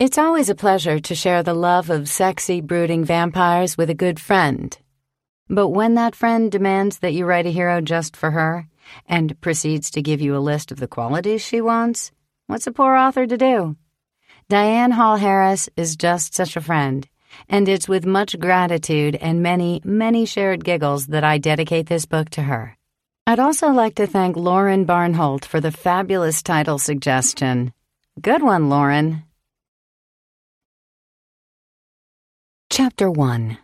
It's always a pleasure to share the love of sexy, brooding vampires with a good friend. But when that friend demands that you write a hero just for her and proceeds to give you a list of the qualities she wants, what's a poor author to do? Diane Hall Harris is just such a friend, and it's with much gratitude and many, many shared giggles that I dedicate this book to her. I'd also like to thank Lauren Barnholt for the fabulous title suggestion. Good one, Lauren. Chapter 1.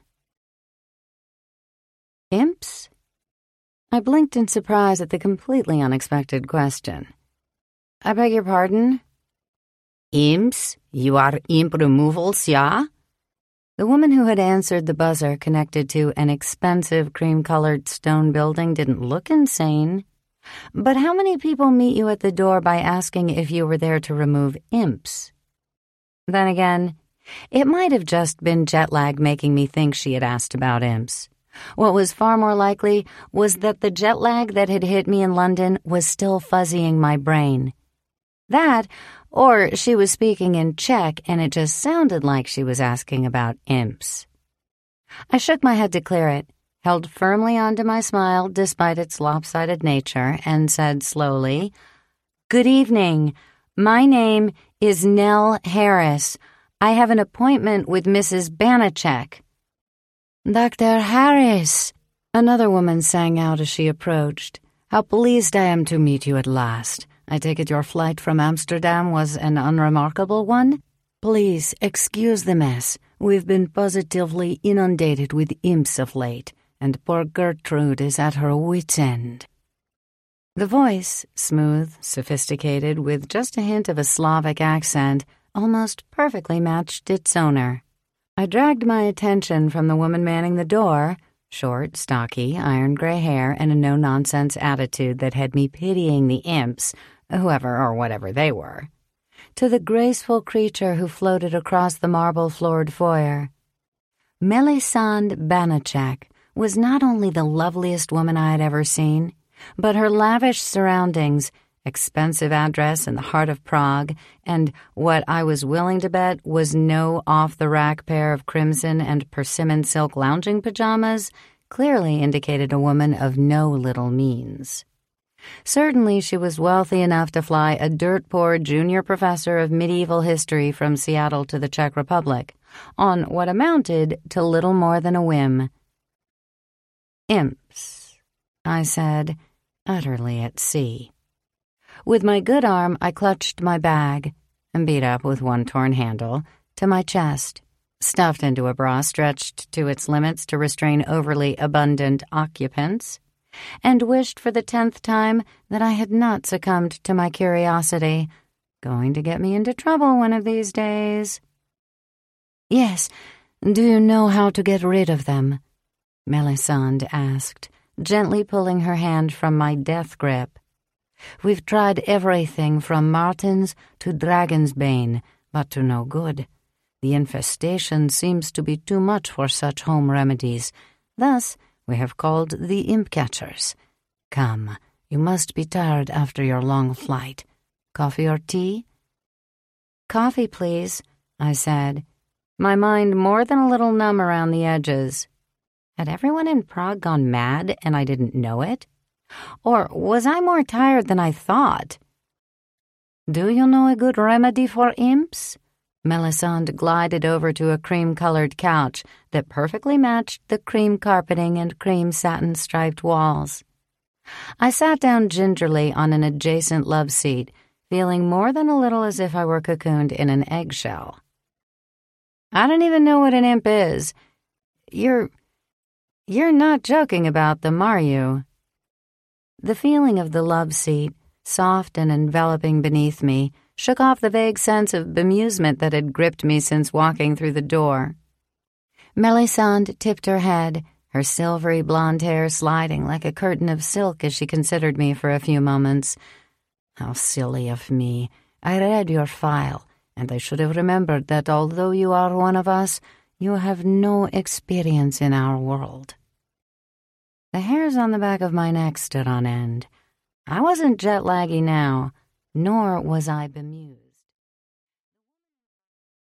Imps? I blinked in surprise at the completely unexpected question. I beg your pardon? Imps? You are imp removals, yeah? The woman who had answered the buzzer connected to an expensive cream-colored stone building didn't look insane. But how many people meet you at the door by asking if you were there to remove imps? Then again, it might have just been jet lag making me think she had asked about imps. What was far more likely was that the jet lag that had hit me in London was still fuzzying my brain. That, or she was speaking in Czech and it just sounded like she was asking about imps. I shook my head to clear it, held firmly onto my smile despite its lopsided nature, and said slowly, "Good evening. My name is Nell Harris. I have an appointment with Mrs. Banachek." "Dr. Harris," another woman sang out as she approached. "How pleased I am to meet you at last. I take it your flight from Amsterdam was an unremarkable one? Please excuse the mess. We've been positively inundated with imps of late, and poor Gertrude is at her wit's end." The voice, smooth, sophisticated, with just a hint of a Slavic accent, almost perfectly matched its owner. I dragged my attention from the woman manning the door, short, stocky, iron-gray hair, and a no-nonsense attitude that had me pitying the imps, whoever or whatever they were, to the graceful creature who floated across the marble-floored foyer. Melisande Banachek was not only the loveliest woman I had ever seen, but her lavish surroundings, expensive address in the heart of Prague, and what I was willing to bet was no off-the-rack pair of crimson and persimmon silk lounging pajamas, clearly indicated a woman of no little means. Certainly she was wealthy enough to fly a dirt-poor junior professor of medieval history from Seattle to the Czech Republic, on what amounted to little more than a whim. "Imps," I said, utterly at sea. With my good arm, I clutched my bag, beat up with one torn handle, to my chest, stuffed into a bra stretched to its limits to restrain overly abundant occupants, and wished for the 10th time that I had not succumbed to my curiosity, going to get me into trouble one of these days. "Yes, do you know how to get rid of them?" Melisande asked, gently pulling her hand from my death grip. "We've tried everything from Martin's to Dragon's Bane, but to no good. The infestation seems to be too much for such home remedies. Thus, we have called the imp catchers. Come, you must be tired after your long flight. Coffee or tea?" "Coffee, please," I said, my mind more than a little numb around the edges. Had everyone in Prague gone mad and I didn't know it? Or was I more tired than I thought? "Do you know a good remedy for imps?" Melisande glided over to a cream-colored couch that perfectly matched the cream carpeting and cream satin-striped walls. I sat down gingerly on an adjacent love seat, feeling more than a little as if I were cocooned in an eggshell. "I don't even know what an imp is. You're not joking about them, are you?" The feeling of the love seat, soft and enveloping beneath me, shook off the vague sense of bemusement that had gripped me since walking through the door. Melisande tipped her head, her silvery blonde hair sliding like a curtain of silk as she considered me for a few moments. "How silly of me. I read your file, and I should have remembered that although you are one of us, you have no experience in our world." The hairs on the back of my neck stood on end. I wasn't jet-laggy now, nor was I bemused.